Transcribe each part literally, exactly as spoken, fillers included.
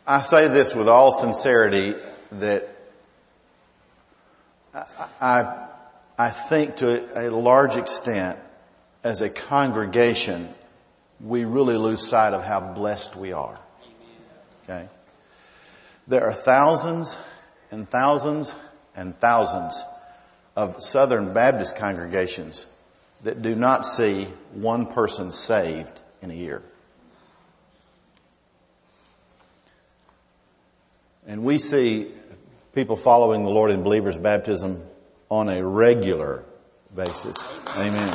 I say this with all sincerity that I, I, I think to a large extent, as a congregation, we really lose sight of how blessed we are. Okay? There are thousands and thousands and thousands of Southern Baptist congregations that do not see one person saved in a year. And we see people following the Lord in believers' baptism on a regular basis. Amen.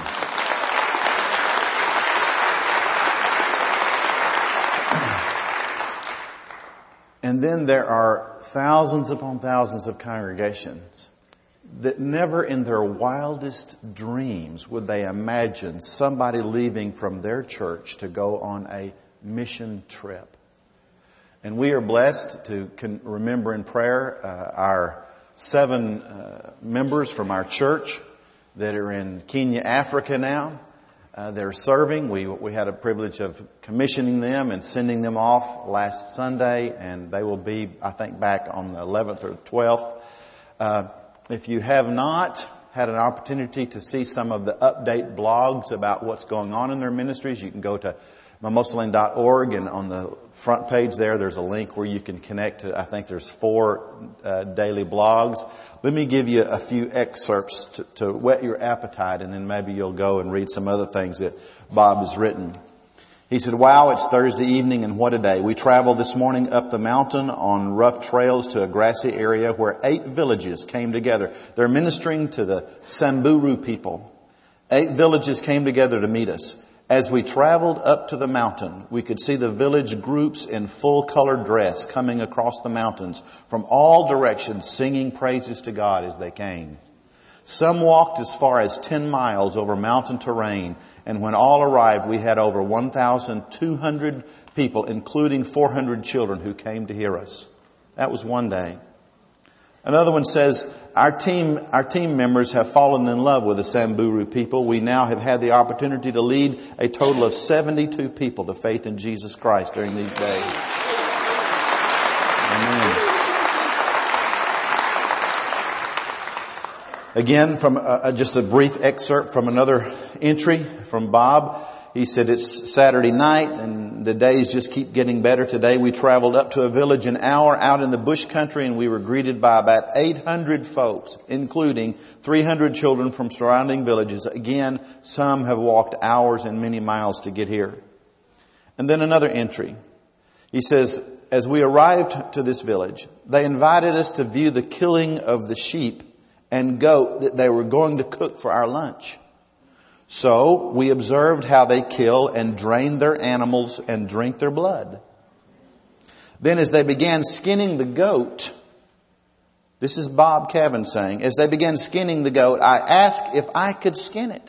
And then there are thousands upon thousands of congregations that never in their wildest dreams would they imagine somebody leaving from their church to go on a mission trip. And we are blessed to can remember in prayer uh, our seven uh, members from our church that are in Kenya, Africa now. Uh, they're serving. We we had a privilege of commissioning them and sending them off last Sunday, and they will be, I think, back on the eleventh or twelfth. Uh, if you have not had an opportunity to see some of the update blogs about what's going on in their ministries, you can go to mimosa lane dot org, and on the front page there, there's a link where you can connect to, I think there's four uh, daily blogs. Let me give you a few excerpts to, to whet your appetite, and then maybe you'll go and read some other things that Bob has written. He said, wow, it's Thursday evening and what a day. We traveled this morning up the mountain on rough trails to a grassy area where eight villages came together. They're ministering to the Samburu people. Eight villages came together to meet us. As we traveled up to the mountain, we could see the village groups in full color dress coming across the mountains from all directions, singing praises to God as they came. Some walked as far as ten miles over mountain terrain, and when all arrived, we had over one thousand two hundred people, including four hundred children who came to hear us. That was one day. Another one says, our team, our team members have fallen in love with the Samburu people. We now have had the opportunity to lead a total of seventy-two people to faith in Jesus Christ during these days. Amen. Again, from uh, just a brief excerpt from another entry from Bob. He said, it's Saturday night and the days just keep getting better. Today we traveled up to a village an hour out in the bush country, and we were greeted by about eight hundred folks, including three hundred children from surrounding villages. Again, some have walked hours and many miles to get here. And then another entry. He says, as we arrived to this village, they invited us to view the killing of the sheep and goat that they were going to cook for our lunch. So we observed how they kill and drain their animals and drink their blood. Then as they began skinning the goat, this is Bob Cavan saying, as they began skinning the goat, I asked if I could skin it.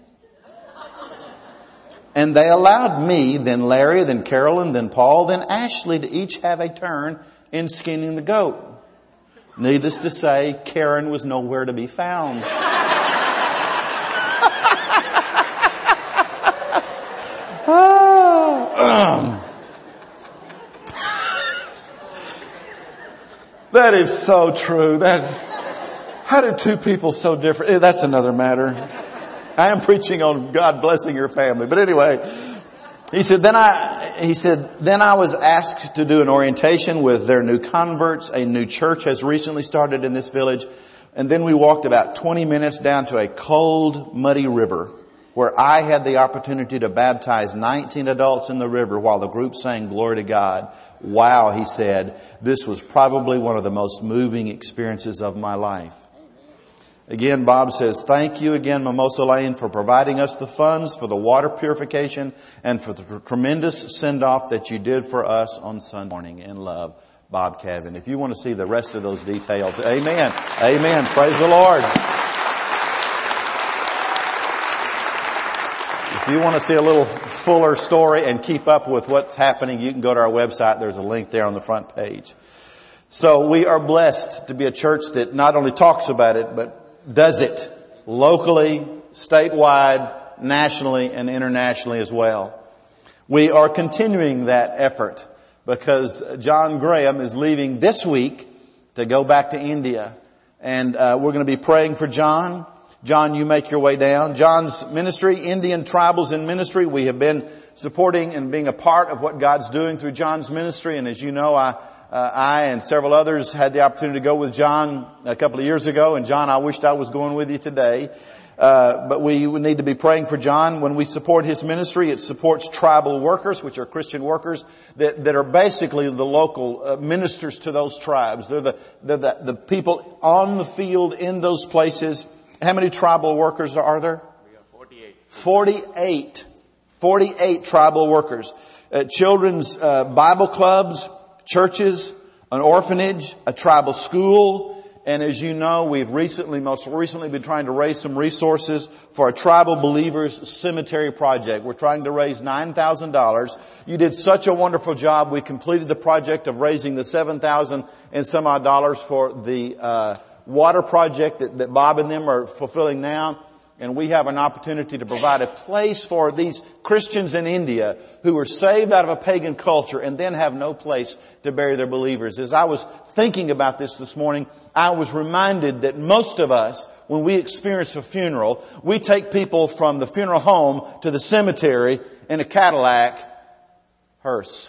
And they allowed me, then Larry, then Carolyn, then Paul, then Ashley to each have a turn in skinning the goat. Needless to say, Karen was nowhere to be found. That is so true. That, how do two people so different? That's another matter. I am preaching on God blessing your family. But anyway, he said, then I, he said, then I was asked to do an orientation with their new converts. A new church has recently started in this village. And then we walked about twenty minutes down to a cold, muddy river where I had the opportunity to baptize nineteen adults in the river while the group sang Glory to God. Wow, he said, this was probably one of the most moving experiences of my life. Again, Bob says, thank you again, Mimosa Lane, for providing us the funds for the water purification and for the tremendous send-off that you did for us on Sunday morning. In love, Bob Cavan. If you want to see the rest of those details, amen. Amen. Praise the Lord. If you want to see a little fuller story and keep up with what's happening, you can go to our website. There's a link there on the front page. So we are blessed to be a church that not only talks about it, but does it locally, statewide, nationally, and internationally as well. We are continuing that effort because John Graham is leaving this week to go back to India. And uh, we're going to be praying for John. John, you make your way down. John's ministry, Indian Tribals in Ministry. We have been supporting and being a part of what God's doing through John's ministry. And as you know, I, uh, I and several others had the opportunity to go with John a couple of years ago. And John, I wished I was going with you today. Uh, but we need to be praying for John. When we support his ministry, it supports tribal workers, which are Christian workers that, that are basically the local uh, ministers to those tribes. They're the, they're the, the people on the field in those places. How many tribal workers are there? We have forty-eight. forty-eight. forty-eight tribal workers. Uh, children's uh, Bible clubs, churches, an orphanage, a tribal school. And as you know, we've recently, most recently been trying to raise some resources for a Tribal Believers Cemetery project. We're trying to raise nine thousand dollars. You did such a wonderful job. We completed the project of raising the seven thousand and some odd dollars for the uh water project that, that Bob and them are fulfilling now. And we have an opportunity to provide a place for these Christians in India who were saved out of a pagan culture and then have no place to bury their believers. As I was thinking about this this morning, I was reminded that most of us, when we experience a funeral, we take people from the funeral home to the cemetery in a Cadillac hearse.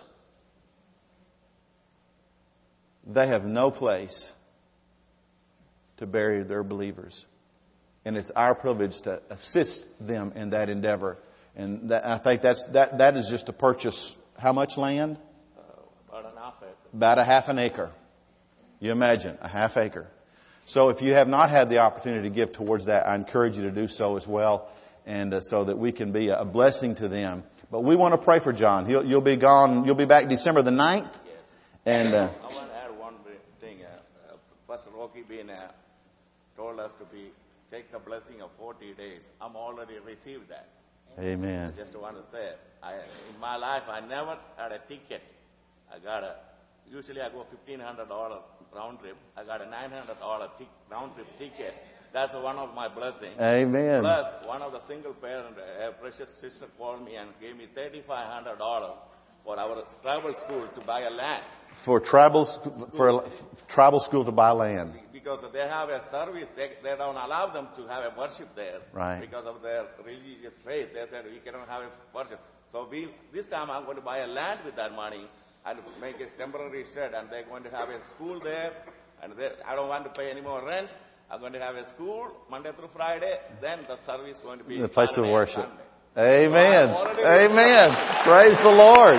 They have no place to bury their believers. And it's our privilege to assist them in that endeavor. And that, I think that's, that, that is just to purchase how much land? Uh, about an half acre. About a half an acre. You imagine, a half acre. So if you have not had the opportunity to give towards that, I encourage you to do so as well. And uh, so that we can be a blessing to them. But we want to pray for John. He'll, you'll be gone, you'll be back December the ninth. Yes. And, uh, I want to add one thing. Uh, uh, Pastor Rocky being uh, told us to be take the blessing of forty days. I'm already received that. Amen. I just want to say, I, in my life, I never had a ticket. I got a, usually I go fifteen hundred dollars round trip. I got a nine hundred dollars t- round trip ticket. That's one of my blessings. Amen. Plus, one of the single parent, a precious sister called me and gave me thirty-five hundred dollars for our tribal school to buy a land. For tribal, for a tribal school to buy land. Because they have a service, they, they don't allow them to have a worship there. Right. Because of their religious faith. They said, we cannot have a worship. So we, this time I'm going to buy a land with that money and make a temporary shed, and they're going to have a school there. And they, I don't want to pay any more rent. I'm going to have a school Monday through Friday. Then the service is going to be the place Saturday of worship. Sunday. Amen. So Amen. Praise the Lord.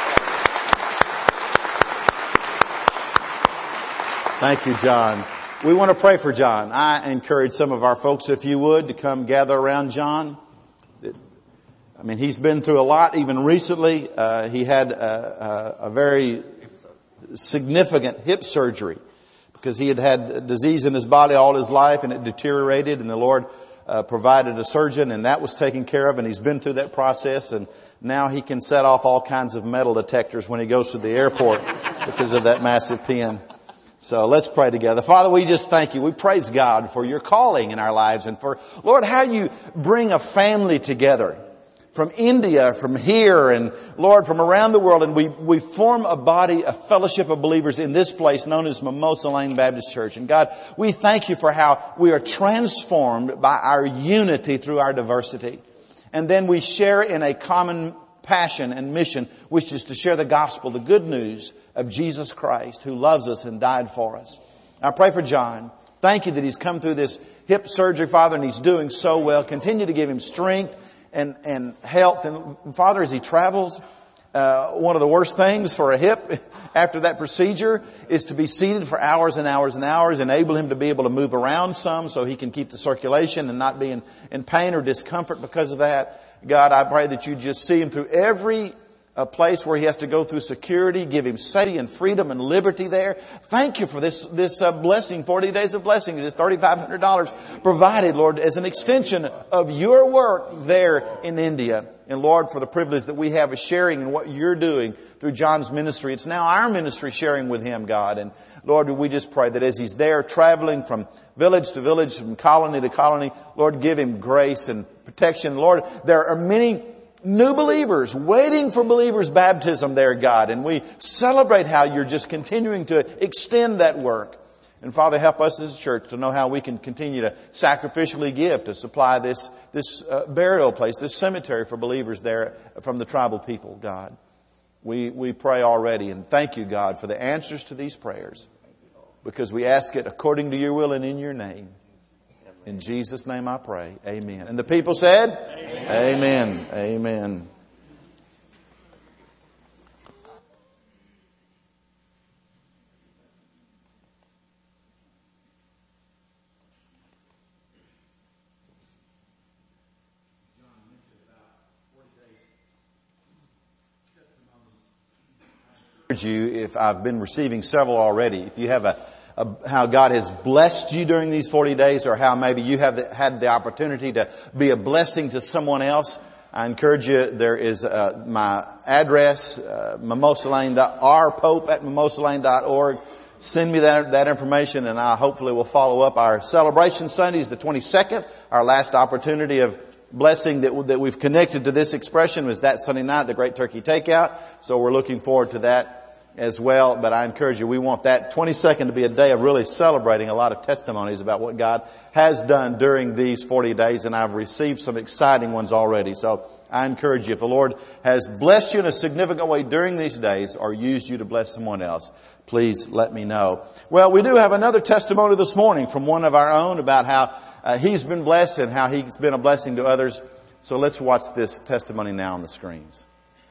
Thank you, John. We want to pray for John. I encourage some of our folks, if you would, to come gather around John. I mean, he's been through a lot. Even recently, uh, he had a, a, a very significant hip surgery because he had had disease in his body all his life and it deteriorated, and the Lord uh, provided a surgeon, and that was taken care of, and he's been through that process, and now he can set off all kinds of metal detectors when he goes to the airport because of that massive pin. So let's pray together. Father, we just thank you. We praise God for your calling in our lives and for, Lord, how you bring a family together from India, from here, and Lord, from around the world. And we, we form a body, a fellowship of believers in this place known as Mimosa Lane Baptist Church. And God, we thank you for how we are transformed by our unity through our diversity. And then we share in a common passion and mission, which is to share the gospel, the good news of Jesus Christ, who loves us and died for us. I pray for John. Thank you that he's come through this hip surgery, Father, and he's doing so well. Continue to give him strength and, and health. And Father, as he travels, uh, one of the worst things for a hip after that procedure is to be seated for hours and hours and hours. Enable him to be able to move around some so he can keep the circulation and not be in, in pain or discomfort because of that. God, I pray that you just see him through every a place where he has to go through security. Give him safety and freedom and liberty there. Thank you for this this uh, blessing, forty days of blessing. This thirty-five hundred dollars provided, Lord, as an extension of your work there in India. And Lord, for the privilege that we have of sharing in what you're doing through John's ministry. It's now our ministry sharing with him, God. And Lord, we just pray that as he's there traveling from village to village, from colony to colony, Lord, give him grace and protection. Lord, there are many new believers, waiting for believers' baptism there, God. And we celebrate how you're just continuing to extend that work. And Father, help us as a church to know how we can continue to sacrificially give to supply this, this uh, burial place, this cemetery for believers there from the tribal people, God. We, we pray already, and thank you, God, for the answers to these prayers, because we ask it according to your will and in your name. In Jesus' name I pray. Amen. And the people said? Amen. Amen. Amen. You, if I've been receiving several already, if you have a, a how God has blessed you during these forty days, or how maybe you have the, had the opportunity to be a blessing to someone else, I encourage you. There is uh, my address, uh, mimosa lane dot r pope at mimosa lane dot org. Send me that that information, and I hopefully will follow up. Our celebration Sunday is the twenty-second. Our last opportunity of blessing that that we've connected to this expression was that Sunday night, the Great Turkey Takeout. So we're looking forward to that as well. But I encourage you, we want that twenty-second to be a day of really celebrating a lot of testimonies about what God has done during these forty days. And I've received some exciting ones already. So I encourage you, if the Lord has blessed you in a significant way during these days, or used you to bless someone else, please let me know. Well, we do have another testimony this morning from one of our own about how uh, he's been blessed and how he's been a blessing to others. So let's watch this testimony now on the screens.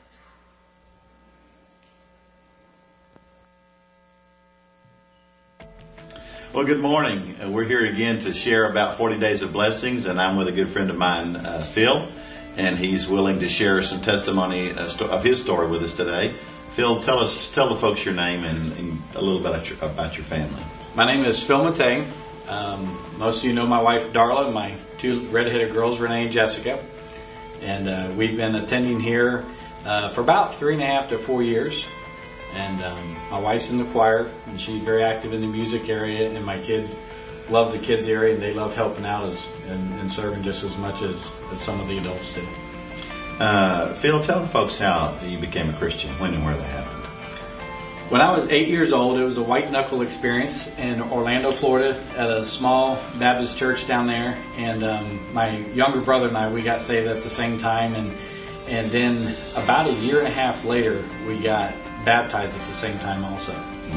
Well, good morning. Uh, we're here again to share about forty days of blessings, and I'm with a good friend of mine, uh, Phil, and he's willing to share some testimony uh, sto- of his story with us today. Phil, tell us, tell the folks your name and, and a little bit about your, about your family. My name is Phil Matei. Um, most of you know my wife Darla and my two redheaded girls, Renee and Jessica, and uh, we've been attending here uh, for about three and a half to four years. And um, my wife's in the choir, and she's very active in the music area, and my kids love the kids area, and they love helping out as, and, and serving just as much as, as some of the adults do. Uh, Phil, tell the folks how you became a Christian, when and where that happened. When I was eight years old, it was a white knuckle experience in Orlando, Florida, at a small Baptist church down there. And um, my younger brother and I, we got saved at the same time, and and then about a year and a half later, we got baptized at the same time also.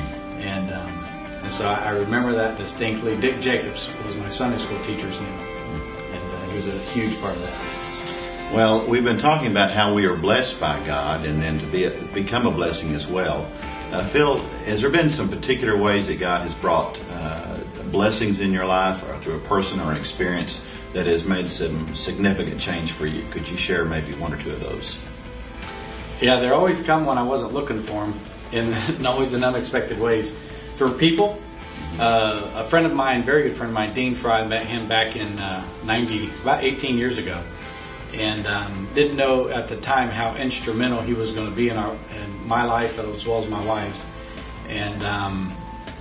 And um, and so I, I remember that distinctly. Dick Jacobs was my Sunday school teacher's name, and uh, he was a huge part of that. Well, we've been talking about how we are blessed by God, and then to be a, become a blessing as well. Uh, Phil, has there been some particular ways that God has brought uh, blessings in your life, or through a person or an experience that has made some significant change for you? Could you share maybe one or two of those? Yeah, they always come when I wasn't looking for them, and always in unexpected ways. For people, uh, a friend of mine, very good friend of mine, Dean Fry, met him back in uh, ninety, about eighteen years ago, and um, didn't know at the time how instrumental he was going to be in our in my life as well as my wife's. And um,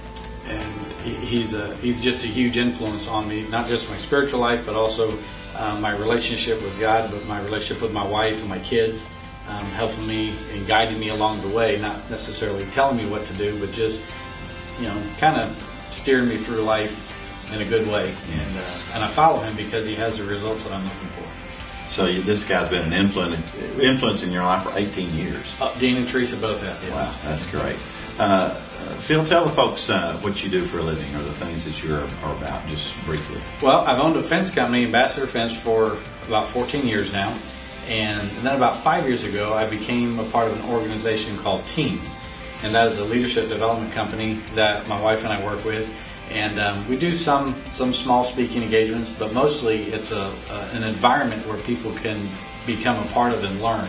and he, he's a he's just a huge influence on me, not just my spiritual life, but also uh, my relationship with God, but my relationship with my wife and my kids. Um, helping me and guiding me along the way, not necessarily telling me what to do, but just, you know, kind of steering me through life in a good way. And uh, and I follow him because he has the results that I'm looking for. So you, this guy's been an influence, influence in your life for eighteen years. Uh, Dean and Teresa both have. Yes. Wow, that's great. Uh, Phil, tell the folks uh, what you do for a living, or the things that you're are about, just briefly. Well, I've owned a fence company, Ambassador Fence, for about fourteen years now. And then about five years ago, I became a part of an organization called Team. And that is a leadership development company that my wife and I work with. And um, we do some some small speaking engagements, but mostly it's a, a an environment where people can become a part of and learn.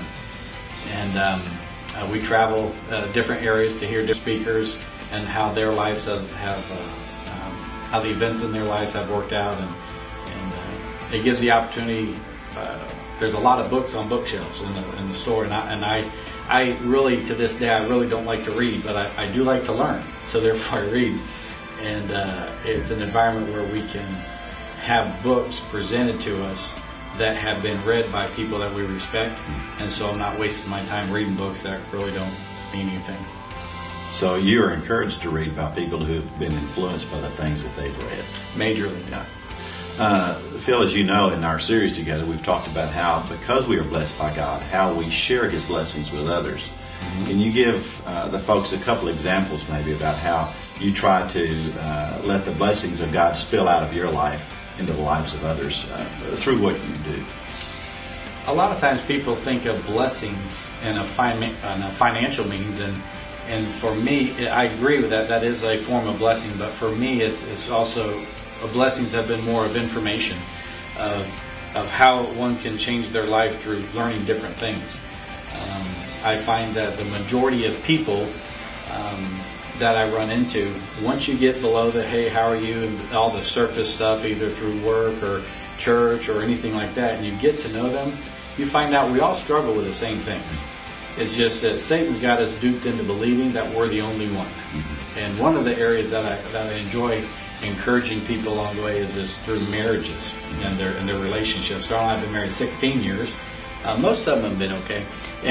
And um, uh, we travel uh, different areas to hear different speakers and how their lives have, have uh, um, how the events in their lives have worked out. And, and uh, it gives the opportunity. Uh, There's a lot of books on bookshelves in the in the store, and I and I, I really to this day I really don't like to read, but I, I do like to learn. So therefore I read, and uh, it's an environment where we can have books presented to us that have been read by people that we respect. And so I'm not wasting my time reading books that really don't mean anything. So you are encouraged to read about people who have been influenced by the things that they've read. Majorly, yeah. Uh, Phil, as you know, in our series together, we've talked about how, because we are blessed by God, how we share His blessings with others. Mm-hmm. Can you give uh, the folks a couple examples maybe about how you try to uh, let the blessings of God spill out of your life into the lives of others uh, through what you do? A lot of times people think of blessings in a, fin- in a financial means, and and for me, I agree with that. That is a form of blessing, but for me, it's, it's also blessings have been more of information of, of how one can change their life through learning different things. Um, I find that the majority of people um, that I run into, once you get below the hey, how are you, and all the surface stuff, either through work or church or anything like that, and you get to know them, you find out we all struggle with the same things. It's just that Satan's got us duped into believing that we're the only one. Mm-hmm. And one of the areas that I, that I enjoy encouraging people along the way is this through marriages and their and their relationships. Darla and I have been married sixteen years. Uh, most of them have been okay.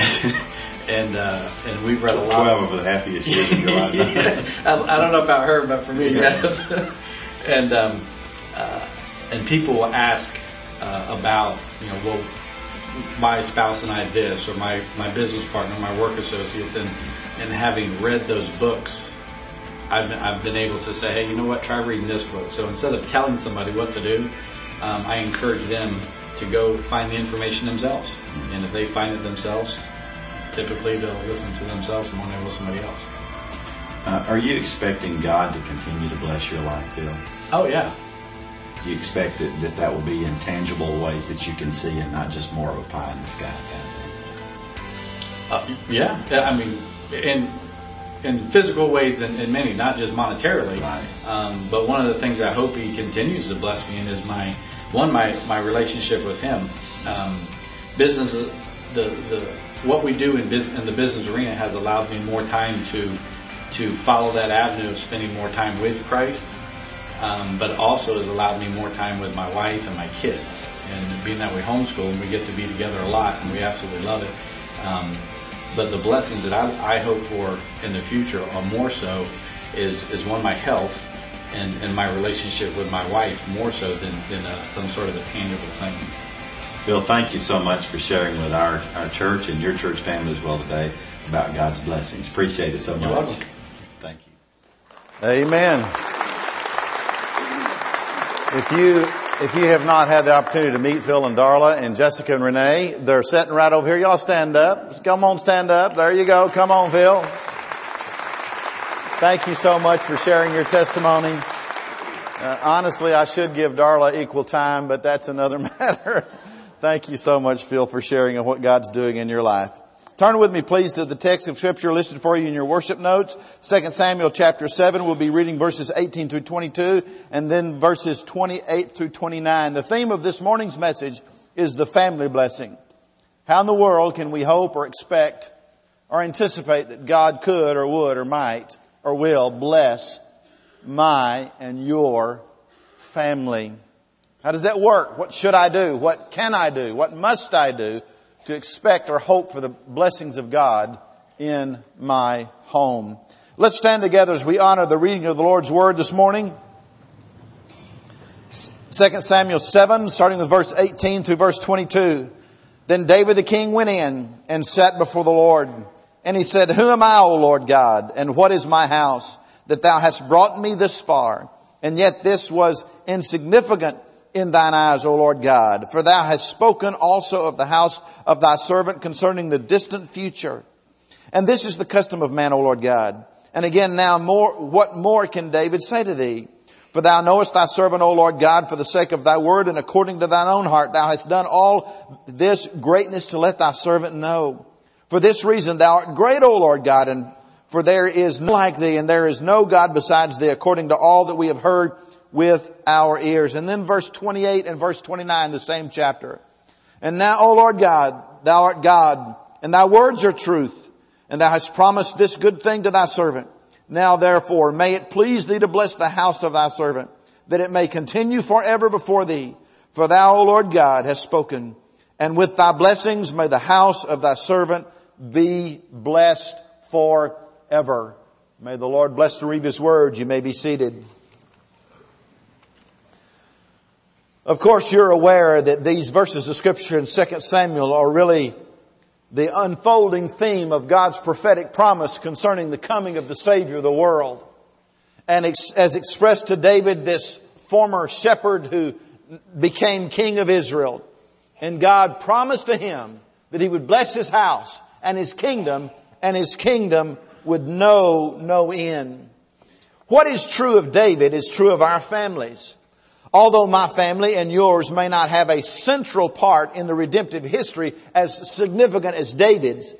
and uh, and we've read a lot. Twelve of the happiest years of your life. Yeah, I, I don't know about her, but for me, yes. and um, uh, and people will ask uh, about, you know, well, my spouse and I this, or my, my business partner, my work associates, and and having read those books, I've been, I've been able to say, hey, you know what, try reading this book. So instead of telling somebody what to do, um, I encourage them to go find the information themselves. And if they find it themselves, typically they'll listen to themselves more than they will somebody else. Uh, are you expecting God to continue to bless your life, Phil? Oh, yeah. You expect that, that that will be in tangible ways that you can see and not just more of a pie in the sky kind of thing? Uh, yeah. I mean, in in physical ways and in many, not just monetarily. Right. Um, but one of the things I hope He continues to bless me in is my, one, my, my relationship with Him. Um, business, the, the, what we do in, business, in the business arena has allowed me more time to, to follow that avenue of spending more time with Christ. Um, but also has allowed me more time with my wife and my kids. And being that we homeschool, and we get to be together a lot, and we absolutely love it. Um, but the blessings that I, I hope for in the future are more so is, is one, my health and, and my relationship with my wife more so than, than uh, some sort of a tangible thing. Phil, thank you so much for sharing with our, our church and your church family as well today about God's blessings. Appreciate it so much. You're welcome. Thank you. Amen. If you, if you have not had the opportunity to meet Phil and Darla and Jessica and Renee, they're sitting right over here. Y'all stand up. Come on, stand up. There you go. Come on, Phil. Thank you so much for sharing your testimony. Uh, honestly, I should give Darla equal time, but that's another matter. Thank you so much, Phil, for sharing of what God's doing in your life. Turn with me, please, to the text of Scripture listed for you in your worship notes. Second Samuel chapter seven. We'll be reading verses eighteen through twenty-two and then verses twenty-eight through twenty-nine. The theme of this morning's message is the family blessing. How in the world can we hope or expect or anticipate that God could or would or might or will bless my and your family? How does that work? What should I do? What can I do? What must I do to expect or hope for the blessings of God in my home? Let's stand together as we honor the reading of the Lord's Word this morning. Second Samuel seven, starting with verse eighteen through verse twenty-two. Then David the king went in and sat before the Lord. And he said, Who am I, O Lord God, and what is my house, that thou hast brought me this far? And yet this was insignificant in thine eyes, O Lord God. For thou hast spoken also of the house of thy servant concerning the distant future. And this is the custom of man, O Lord God. And again now, more, what more can David say to thee? For thou knowest thy servant, O Lord God, for the sake of thy word and according to thine own heart, thou hast done all this greatness to let thy servant know. For this reason thou art great, O Lord God, and for there is none like thee, and there is no God besides thee, according to all that we have heard with our ears. And then verse twenty-eight and verse twenty-nine, the same chapter. And now, O Lord God, thou art God, and thy words are truth, and thou hast promised this good thing to thy servant. Now therefore, may it please thee to bless the house of thy servant, that it may continue forever before thee. For thou, O Lord God, hast spoken, and with thy blessings may the house of thy servant be blessed forever. May the Lord bless the read of His word. You may be seated. Of course, you're aware that these verses of Scripture in Second Samuel are really the unfolding theme of God's prophetic promise concerning the coming of the Savior of the world. And as expressed to David, this former shepherd who became king of Israel. And God promised to him that He would bless his house and his kingdom, and his kingdom would know no end. What is true of David is true of our families. Although my family and yours may not have a central part in the redemptive history as significant as David's,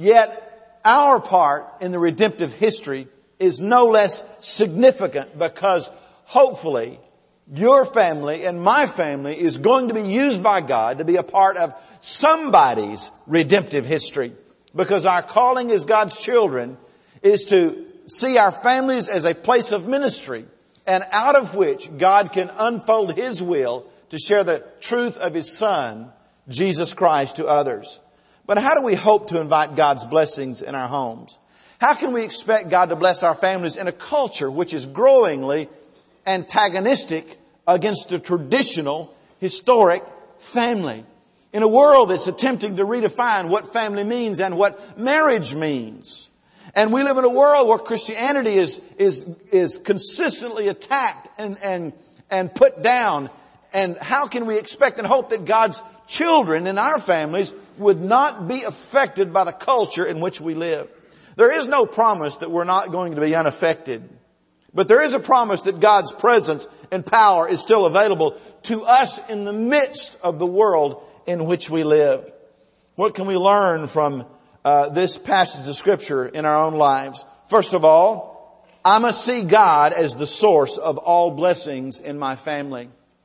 yet our part in the redemptive history is no less significant, because hopefully your family and my family is going to be used by God to be a part of somebody's redemptive history. Because our calling as God's children is to see our families as a place of ministry, and out of which God can unfold His will to share the truth of His Son, Jesus Christ, to others. But how do we hope to invite God's blessings in our homes? How can we expect God to bless our families in a culture which is growingly antagonistic against the traditional, historic family? In a world that's attempting to redefine what family means and what marriage means. And we live in a world where Christianity is, is, is consistently attacked and, and, and put down. And how can we expect and hope that God's children in our families would not be affected by the culture in which we live? There is no promise that we're not going to be unaffected. But there is a promise that God's presence and power is still available to us in the midst of the world in which we live. What can we learn from uh, this passage of Scripture in our own lives? First of all, I must see God as the source of all blessings in my family.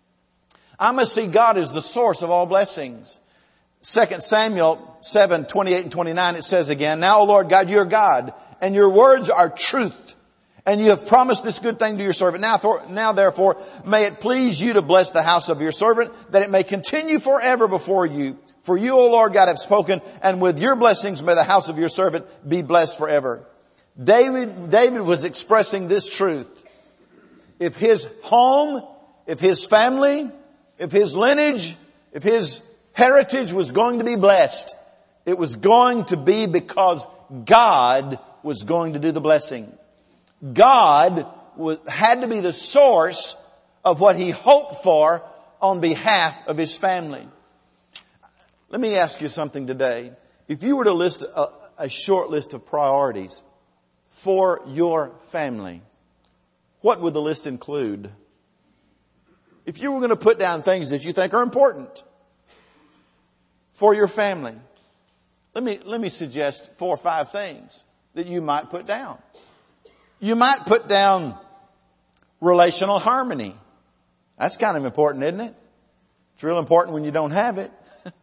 I must see God as the source of all blessings. Second Samuel seven, twenty-eight and twenty-nine, it says again, Now, O Lord God, you are God, and your words are truth. And you have promised this good thing to your servant. Now, th- now, therefore, may it please you to bless the house of your servant, that it may continue forever before you. For you, O Lord God, have spoken, and with your blessings may the house of your servant be blessed forever. David, David was expressing this truth. If his home, if his family, if his lineage, if his heritage was going to be blessed, it was going to be because God was going to do the blessing. God had to be the source of what He hoped for on behalf of His family. Let me ask you something today. If you were to list a, a short list of priorities for your family, what would the list include? If you were going to put down things that you think are important for your family, let me, let me suggest four or five things that you might put down. You might put down relational harmony. That's kind of important, isn't it? It's real important when you don't have it.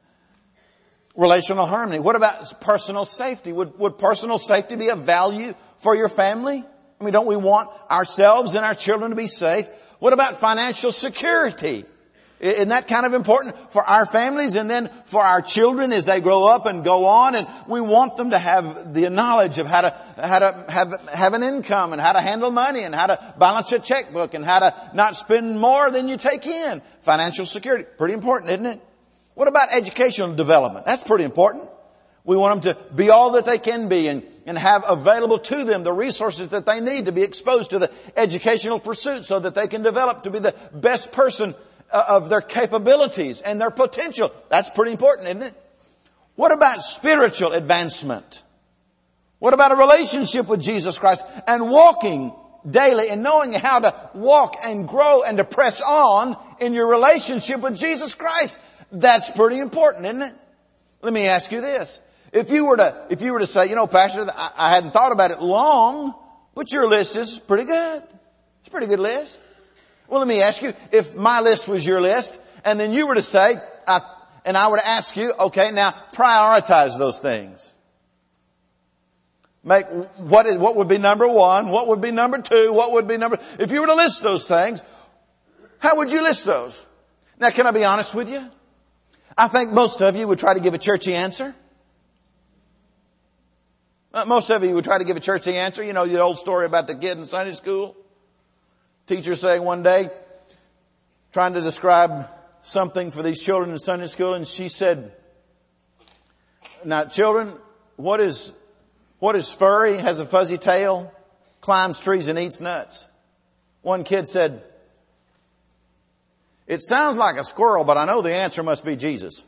Relational harmony. What about personal safety? Would, would personal safety be a value for your family? I mean, don't we want ourselves and our children to be safe? What about financial security? Isn't that kind of important for our families and then for our children as they grow up and go on? And we want them to have the knowledge of how to, how to have, have an income and how to handle money and how to balance a checkbook and how to not spend more than you take in. Financial security. Pretty important, isn't it? What about educational development? That's pretty important. We want them to be all that they can be and, and have available to them the resources that they need to be exposed to the educational pursuit so that they can develop to be the best person of their capabilities and their potential. That's pretty important, isn't it? What about spiritual advancement? What about a relationship with Jesus Christ and walking daily and knowing how to walk and grow and to press on in your relationship with Jesus Christ? That's pretty important, isn't it? Let me ask you this. If you were to, if you were to say, you know, Pastor, I, I hadn't thought about it long, but your list is pretty good. It's a pretty good list. Well, let me ask you, if my list was your list, and then you were to say, uh, and I were to ask you, okay, now prioritize those things. Make, what is, what would be number one? What would be number two? What would be number, if you were to list those things, how would you list those? Now, can I be honest with you? I think most of you would try to give a churchy answer. Uh, most of you would try to give a churchy answer. You know the old story about the kid in Sunday school. Teacher saying one day, trying to describe something for these children in Sunday school, and she said, now children, what is, what is furry, has a fuzzy tail, climbs trees and eats nuts? One kid said, it sounds like a squirrel, but I know the answer must be Jesus.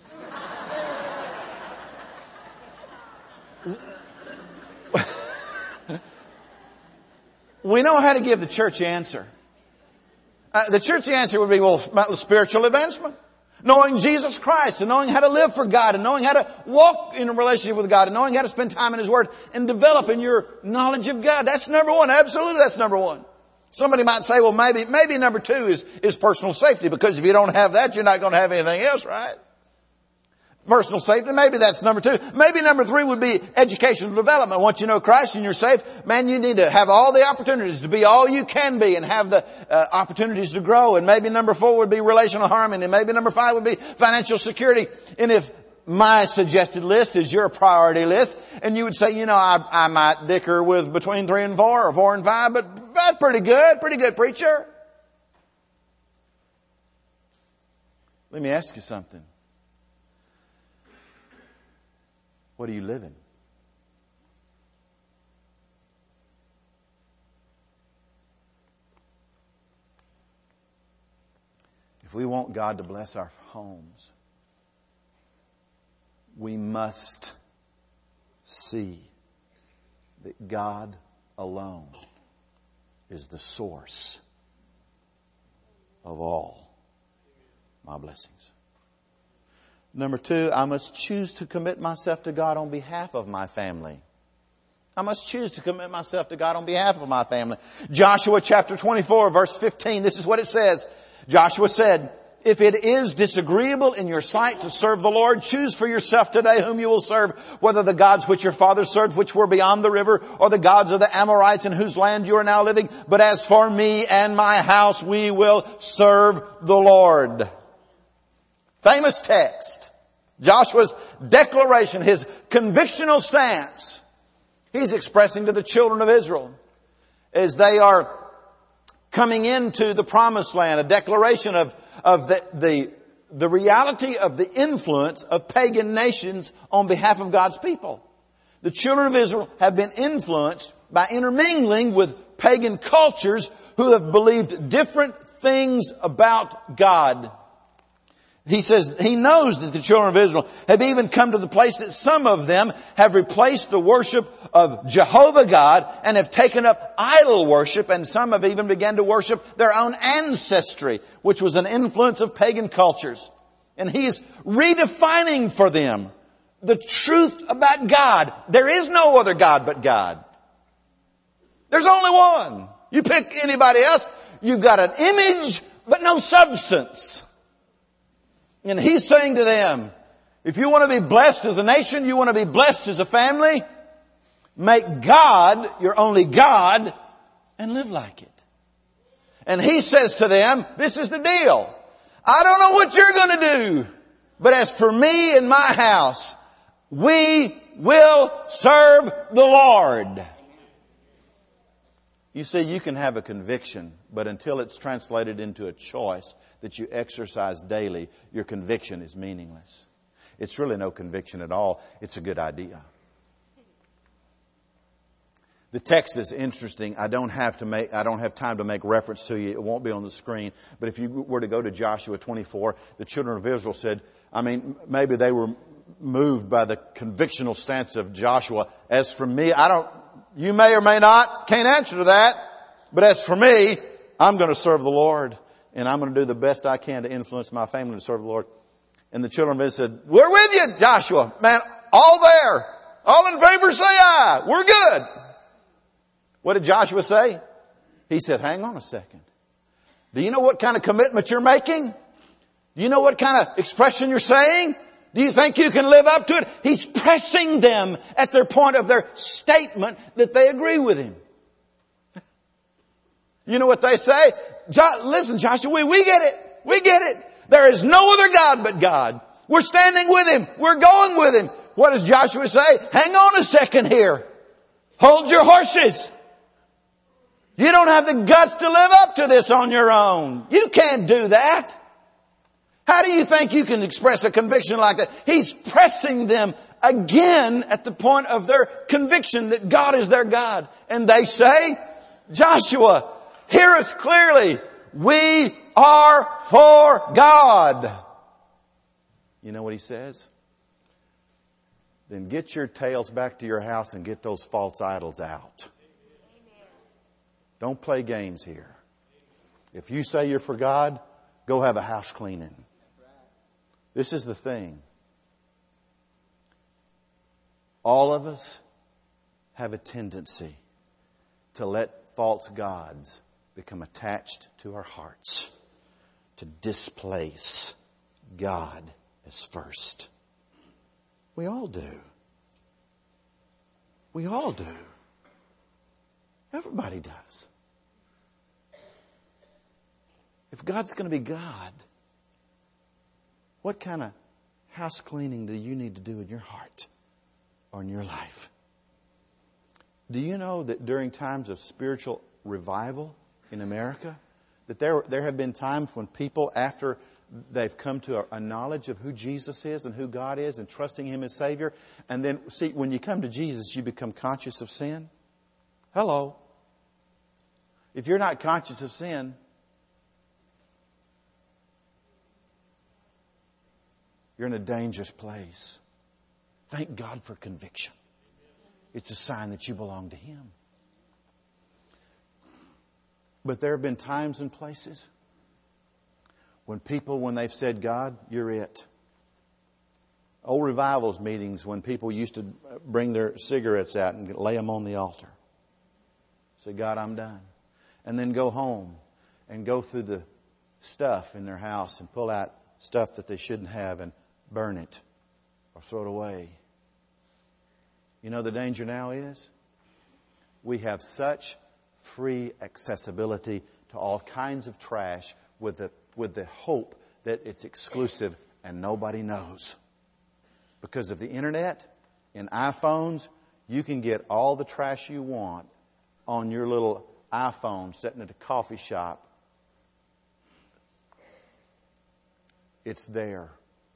We know how to give the church answer. Uh, the church answer would be, well, spiritual advancement. Knowing Jesus Christ and knowing how to live for God and knowing how to walk in a relationship with God and knowing how to spend time in His Word and developing your knowledge of God. That's number one. Absolutely, that's number one. Somebody might say, well, maybe, maybe number two is, is personal safety, because if you don't have that, you're not going to have anything else, right? Personal safety, maybe that's number two. Maybe number three would be educational development. Once you know Christ and you're saved, man, you need to have all the opportunities to be all you can be and have the uh, opportunities to grow. And maybe number four would be relational harmony. And maybe number five would be financial security. And if my suggested list is your priority list, and you would say, you know, I, I might dicker with between three and four or four and five, but that's pretty good, pretty good preacher. Let me ask you something. What are you living? If we want God to bless our homes, we must see that God alone is the source of all my blessings. Number two, I must choose to commit myself to God on behalf of my family. I must choose to commit myself to God on behalf of my family. Joshua chapter twenty-four, verse fifteen, this is what it says. Joshua said, if it is disagreeable in your sight to serve the Lord, choose for yourself today whom you will serve, whether the gods which your fathers served, which were beyond the river, or the gods of the Amorites in whose land you are now living. But as for me and my house, we will serve the Lord. Famous text. Joshua's declaration, his convictional stance. He's expressing to the children of Israel as they are coming into the promised land, a declaration of, of the, the, the reality of the influence of pagan nations on behalf of God's people. The children of Israel have been influenced by intermingling with pagan cultures who have believed different things about God. He says he knows that the children of Israel have even come to the place that some of them have replaced the worship of Jehovah God and have taken up idol worship, and some have even begun to worship their own ancestry, which was an influence of pagan cultures. And he's redefining for them the truth about God. There is no other God but God. There's only one. You pick anybody else, you've got an image but no substance. And he's saying to them, if you want to be blessed as a nation, you want to be blessed as a family, make God your only God and live like it. And he says to them, this is the deal. I don't know what you're going to do, but as for me and my house, we will serve the Lord. You see, you can have a conviction, but until it's translated into a choice that you exercise daily, your conviction is meaningless. It's really no conviction at all. It's a good idea. The text is interesting. I don't have to make, I don't have time to make reference to you. It won't be on the screen. But if you were to go to Joshua twenty-four, the children of Israel said, I mean, maybe they were moved by the convictional stance of Joshua. As for me, I don't, you may or may not, can't answer to that. But as for me, I'm going to serve the Lord. And I'm going to do the best I can to influence my family to serve the Lord. And the children of Israel said, we're with you, Joshua. Man, all there. All in favor, say aye. We're good. What did Joshua say? He said, hang on a second. Do you know what kind of commitment you're making? Do you know what kind of expression you're saying? Do you think you can live up to it? He's pressing them at their point of their statement that they agree with him. You know what they say? Jo- Listen, Joshua, we, we get it. We get it. There is no other God but God. We're standing with Him. We're going with Him. What does Joshua say? Hang on a second here. Hold your horses. You don't have the guts to live up to this on your own. You can't do that. How do you think you can express a conviction like that? He's pressing them again at the point of their conviction that God is their God. And they say, Joshua, hear us clearly. We are for God. You know what he says? Then get your tails back to your house and get those false idols out. Don't play games here. If you say you're for God, go have a house cleaning. This is the thing. All of us have a tendency to let false gods become attached to our hearts, to displace God as first. We all do. We all do. Everybody does. If God's going to be God, what kind of house cleaning do you need to do in your heart or in your life? Do you know that during times of spiritual revival in America, that there, there have been times when people, after they've come to a, a knowledge of who Jesus is and who God is and trusting Him as Savior, and then, see, when you come to Jesus, you become conscious of sin? Hello. If you're not conscious of sin, you're in a dangerous place. Thank God for conviction. It's a sign that you belong to Him. But there have been times and places when people, when they've said, God, you're it. Old revivals meetings when people used to bring their cigarettes out and lay them on the altar. Say, God, I'm done. And then go home and go through the stuff in their house and pull out stuff that they shouldn't have and burn it or throw it away. You know the danger now is? We have such free accessibility to all kinds of trash with the, with the hope that it's exclusive and nobody knows. Because of the internet and iPhones, you can get all the trash you want on your little iPhone sitting at a coffee shop. It's there.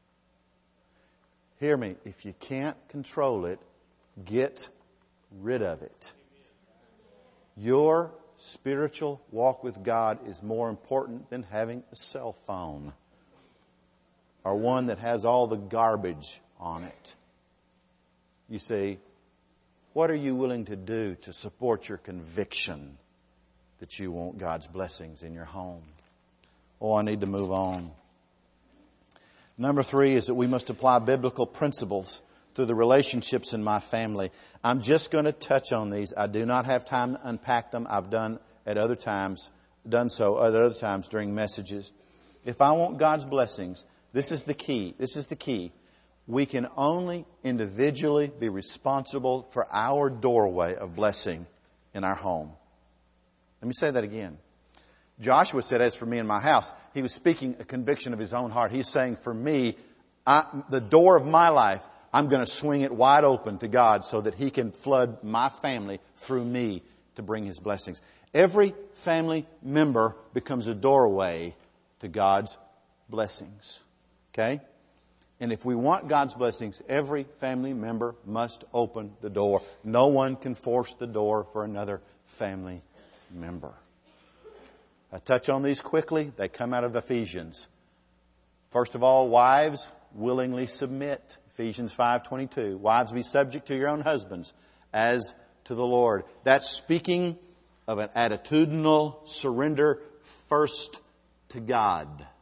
Hear me. If you can't control it, get rid of it. Your spiritual walk with God is more important than having a cell phone or one that has all the garbage on it. You see, what are you willing to do to support your conviction that you want God's blessings in your home? Oh, I need to move on. Number three is that we must apply biblical principles through the relationships in my family. I'm just going to touch on these. I do not have time to unpack them. I've done at other times, done so at other times during messages. If I want God's blessings, this is the key. This is the key. We can only individually be responsible for our doorway of blessing in our home. Let me say that again. Joshua said, as for me and my house, he was speaking a conviction of his own heart. He's saying, for me, I, the door of my life, I'm going to swing it wide open to God so that He can flood my family through me to bring His blessings. Every family member becomes a doorway to God's blessings. Okay? And if we want God's blessings, every family member must open the door. No one can force the door for another family member. I touch on these quickly. They come out of Ephesians. First of all, wives, willingly submit. Ephesians five twenty-two. Wives, be subject to your own husbands as to the Lord. That's speaking of an attitudinal surrender first to God.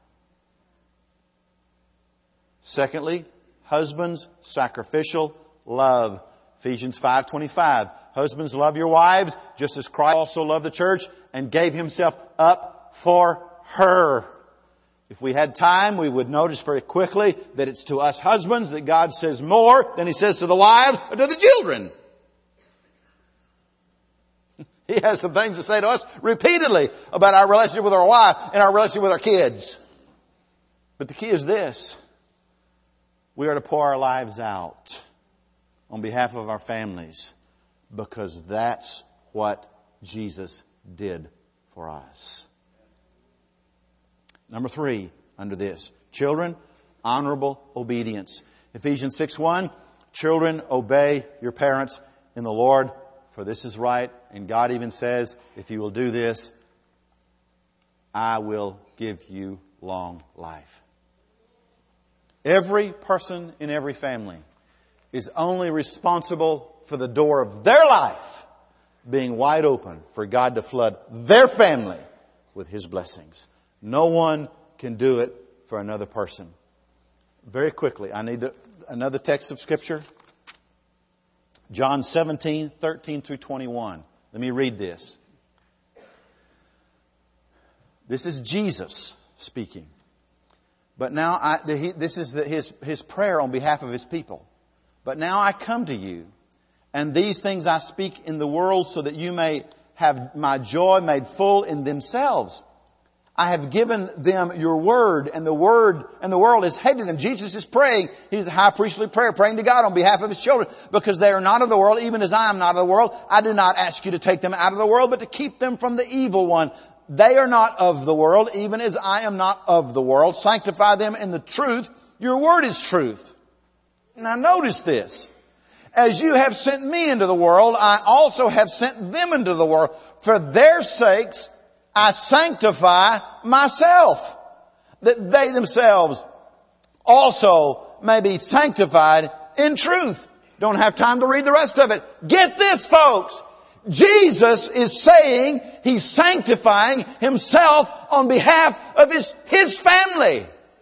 Secondly, husbands, sacrificial love. Ephesians five twenty-five. Husbands, love your wives just as Christ also loved the church and gave Himself up for her. If we had time, we would notice very quickly that it's to us husbands that God says more than He says to the wives or to the children. He has some things to say to us repeatedly about our relationship with our wife and our relationship with our kids. But the key is this. We are to pour our lives out on behalf of our families because that's what Jesus did for us. Number three, under this. Children, honorable obedience. Ephesians six one, children, obey your parents in the Lord, for this is right. And God even says, if you will do this, I will give you long life. Every person in every family is only responsible for the door of their life being wide open for God to flood their family with His blessings. No one can do it for another person. Very quickly, I need to, another text of Scripture. John seventeen, thirteen through twenty-one. Let me read this. This is Jesus speaking. But now, I, the, he, this is the, his, his prayer on behalf of His people. But now I come to you, and these things I speak in the world so that you may have my joy made full in themselves. I have given them your word, and the word and the world has hated them. Jesus is praying. He's a high priestly prayer, praying to God on behalf of His children, because they are not of the world, even as I am not of the world. I do not ask you to take them out of the world, but to keep them from the evil one. They are not of the world, even as I am not of the world. Sanctify them in the truth. Your word is truth. Now notice this. As you have sent me into the world, I also have sent them into the world. For their sakes, I sanctify myself, that they themselves also may be sanctified in truth. Don't have time to read the rest of it. Get this, folks. Jesus is saying He's sanctifying Himself on behalf of His, His family.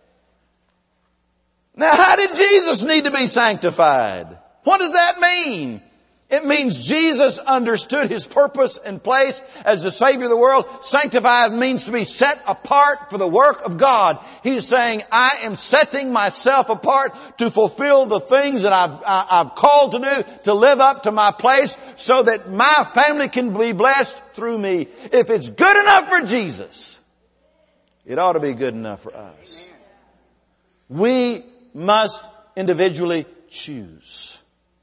Now, how did Jesus need to be sanctified? What does that mean? It means Jesus understood His purpose and place as the Savior of the world. Sanctified means to be set apart for the work of God. He's saying, I am setting myself apart to fulfill the things that I've, I, I've called to do, to live up to my place so that my family can be blessed through me. If it's good enough for Jesus, it ought to be good enough for us. We must individually choose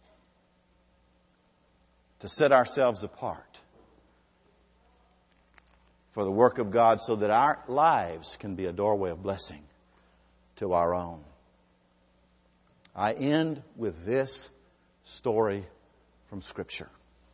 to set ourselves apart for the work of God so that our lives can be a doorway of blessing to our own. I end with this story from Scripture.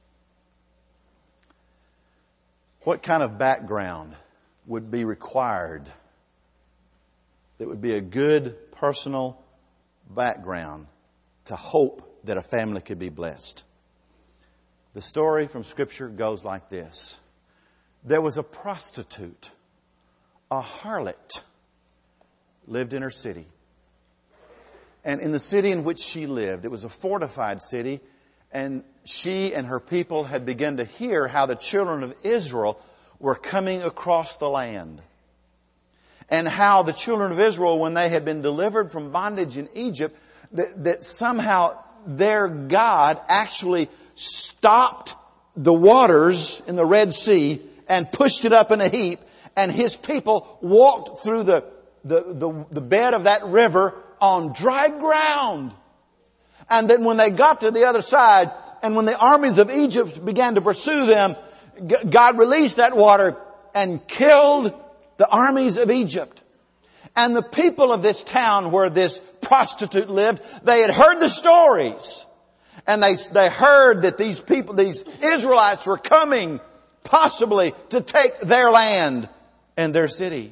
What kind of background would be required that would be a good personal background to hope that a family could be blessed? The story from Scripture goes like this. There was a prostitute, a harlot, lived in her city. And in the city in which she lived, it was a fortified city, and she and her people had begun to hear how the children of Israel were coming across the land. And how the children of Israel, when they had been delivered from bondage in Egypt, that, that somehow their God actually stopped the waters in the Red Sea and pushed it up in a heap, and His people walked through the, the, the, the bed of that river on dry ground. And then when they got to the other side, and when the armies of Egypt began to pursue them, God released that water and killed the armies of Egypt. And the people of this town where this prostitute lived, they had heard the stories. And they, they heard that these people, these Israelites were coming possibly to take their land and their city.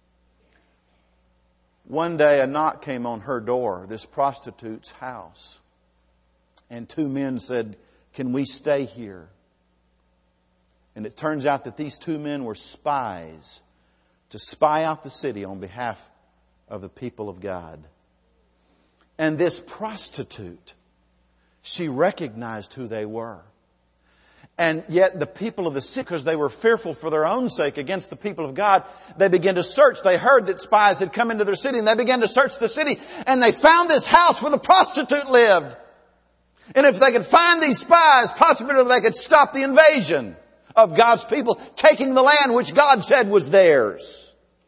One day a knock came on her door, this prostitute's house. And two men said, can we stay here? And it turns out that these two men were spies to spy out the city on behalf of the people of God. And this prostitute, she recognized who they were. And yet the people of the city, because they were fearful for their own sake against the people of God, they began to search. They heard that spies had come into their city, and they began to search the city. And they found this house where the prostitute lived. And if they could find these spies, possibly they could stop the invasion of God's people taking the land which God said was theirs.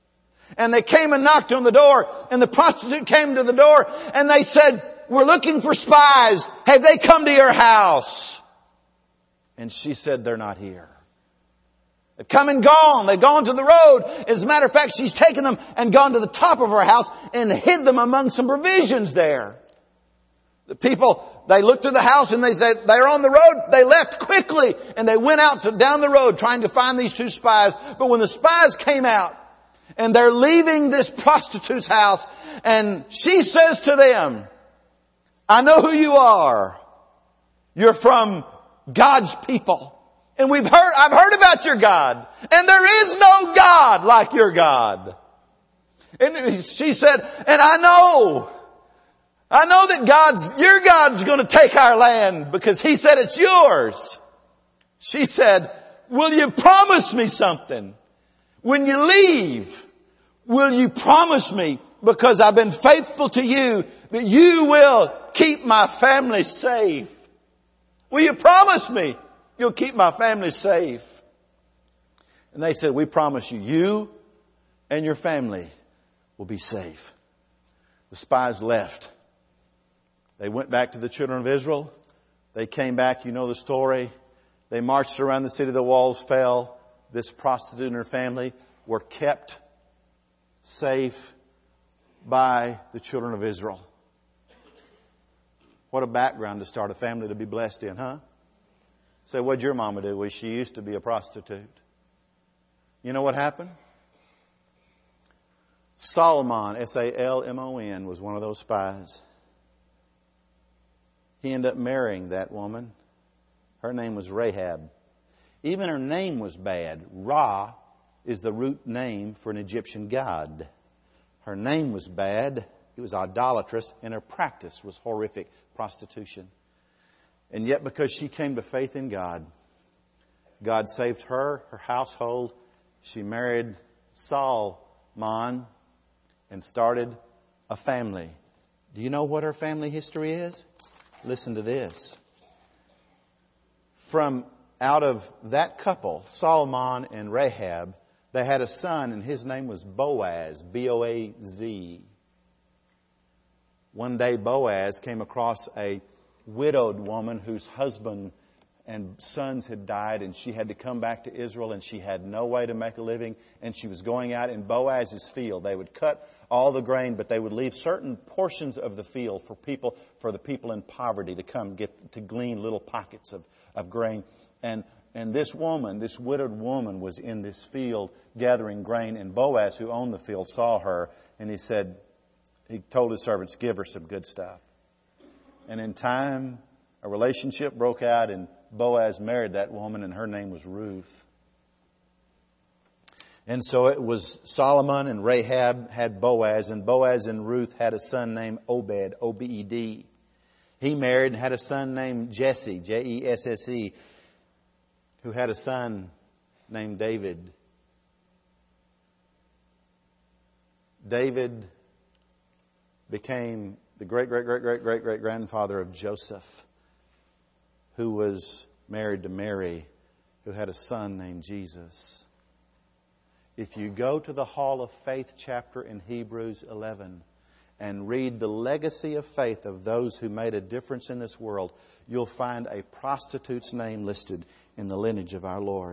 And they came and knocked on the door, and the prostitute came to the door, and they said, we're looking for spies. Have they come to your house? And she said, they're not here. They've come and gone. They've gone to the road. As a matter of fact, she's taken them and gone to the top of her house and hid them among some provisions there. The people, they looked through the house and they said, they're on the road. They left quickly and they went out to, down the road trying to find these two spies. But when the spies came out and they're leaving this prostitute's house, and she says to them, I know who you are. You're from God's people. And we've heard, I've heard about your God. And there is no God like your God. And she said, and I know, I know that God's, your God's going to take our land because He said it's yours. She said, will you promise me something? When you leave, will you promise me, because I've been faithful to you, that you will keep my family safe? Will you promise me you'll keep my family safe? And they said, we promise you, you and your family will be safe. The spies left. They went back to the children of Israel. They came back, you know the story. They marched around the city, the walls fell. This prostitute and her family were kept safe by the children of Israel. What a background to start a family to be blessed in, huh? Say, what'd your mama do? Well, she used to be a prostitute. You know what happened? Solomon, S A L M O N, was one of those spies. He ended up marrying that woman. Her name was Rahab. Even her name was bad. Ra is the root name for an Egyptian god. Her name was bad. It was idolatrous, and her practice was horrific, prostitution. And yet because she came to faith in God, God saved her, her household. She married Solomon and started a family. Do you know what her family history is? Listen to this. From out of that couple, Solomon and Rahab, they had a son, and his name was Boaz, B O A Z. One day Boaz came across a widowed woman whose husband and sons had died, and she had to come back to Israel, and she had no way to make a living, and she was going out in Boaz's field. They would cut all the grain, but they would leave certain portions of the field for people, for the people in poverty to come get to glean little pockets of, of grain. And and this woman, this widowed woman, was in this field gathering grain, and Boaz, who owned the field, saw her, and he said, he told his servants, give her some good stuff. And in time, a relationship broke out, and Boaz married that woman, and her name was Ruth. And so it was Solomon and Rahab had Boaz, and Boaz and Ruth had a son named Obed, O B E D. He married and had a son named Jesse, J E S S E, who had a son named David. David became the great, great, great, great, great, great grandfather of Joseph, who was married to Mary, who had a son named Jesus. If you go to the Hall of Faith chapter in Hebrews eleven and read the legacy of faith of those who made a difference in this world, you'll find a prostitute's name listed in the lineage of our Lord.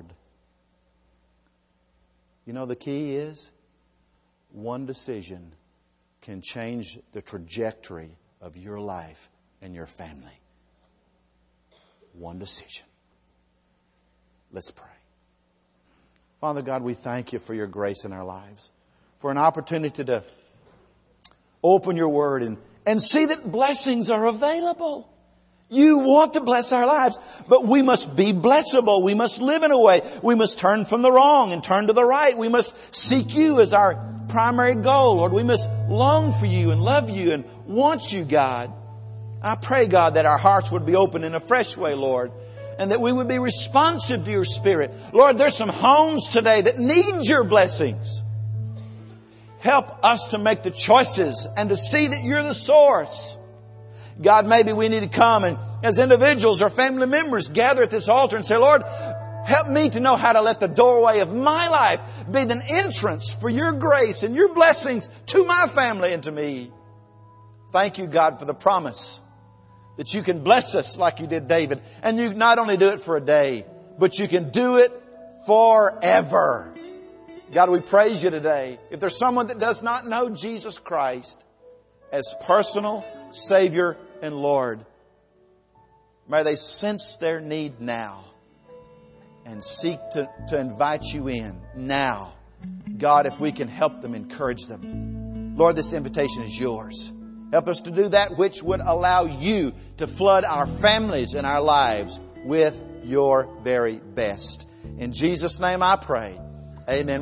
You know, the key is one decision can change the trajectory of your life and your family. One decision. Let's pray. Father God, we thank you for your grace in our lives, for an opportunity to open your word and, and see that blessings are available. You want to bless our lives, but we must be blessable. We must live in a way. We must turn from the wrong and turn to the right. We must seek you as our primary goal, Lord. We must long for you and love you and want you, God. I pray, God, that our hearts would be open in a fresh way, Lord, and that we would be responsive to your Spirit. Lord, there's some homes today that need your blessings. Help us to make the choices and to see that you're the source. God, maybe we need to come and as individuals or family members gather at this altar and say, Lord, help me to know how to let the doorway of my life be the entrance for your grace and your blessings to my family and to me. Thank you, God, for the promise that you can bless us like you did David. And you not only do it for a day, but you can do it forever. God, we praise you today. If there's someone that does not know Jesus Christ as personal Savior and Lord, may they sense their need now and seek to, to invite you in now. God, if we can help them, encourage them. Lord, this invitation is yours. Help us to do that which would allow you to flood our families and our lives with your very best. In Jesus' name I pray. Amen.